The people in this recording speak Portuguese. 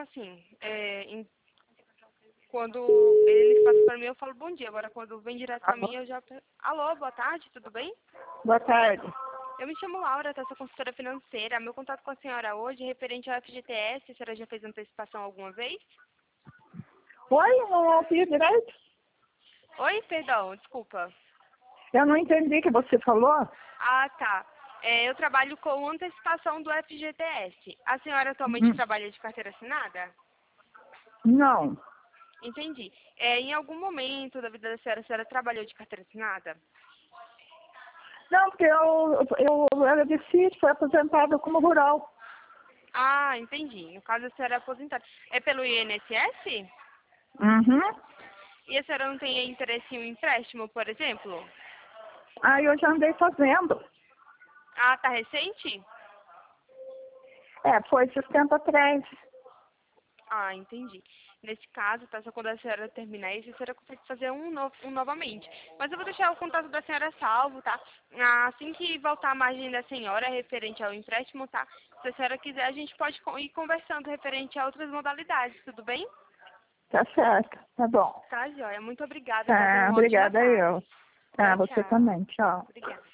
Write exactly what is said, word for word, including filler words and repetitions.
assim, é, em- quando eles passam para mim, eu falo bom dia. Agora, quando vem direto a Alô? mim, eu já... pe- Alô, boa tarde, tudo bem? Boa tarde. Eu me chamo Laura, tá? Sou consultora financeira. Meu contato com a senhora hoje é referente ao F G T S. A senhora já fez antecipação alguma vez? Oi, não ouvi direito? Oi, perdão, desculpa. Eu não entendi o que você falou. Ah, tá. É, eu trabalho com antecipação do F G T S. A senhora atualmente Hum, trabalha de carteira assinada? Não. Entendi. É, em algum momento da vida da senhora, a senhora trabalhou de carteira assinada? Não, porque eu, eu era de sítio, fui aposentada como rural. Ah, entendi. No caso, a senhora é aposentada. É pelo I N S S? Uhum. E a senhora não tem interesse em um empréstimo, por exemplo? Aí eu já andei fazendo. Ah, tá recente? É, foi esses tempo atrás. Ah, entendi. Nesse caso, tá, só quando a senhora terminar isso, a senhora consegue fazer um, no, um novamente. Mas eu vou deixar o contato da senhora salvo, tá? Ah, assim que voltar a margem da senhora referente ao empréstimo, tá? Se a senhora quiser, a gente pode co- ir conversando referente a outras modalidades, tudo bem? Tá certo. Tá bom. Tá, joia. Muito obrigada, tá? Tenha Tá, uma ótima obrigada tarde. eu. Tá, Tchau, você tchau. também. Tchau. Obrigada.